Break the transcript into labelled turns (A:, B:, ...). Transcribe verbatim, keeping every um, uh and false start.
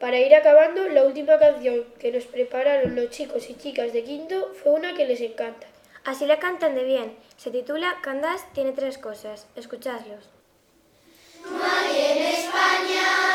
A: Para ir acabando, la última canción que nos prepararon los chicos y chicas de quinto fue una que les encanta.
B: Así la cantan de bien. Se titula Candás tiene tres cosas. Escuchadlos.
C: No hay en España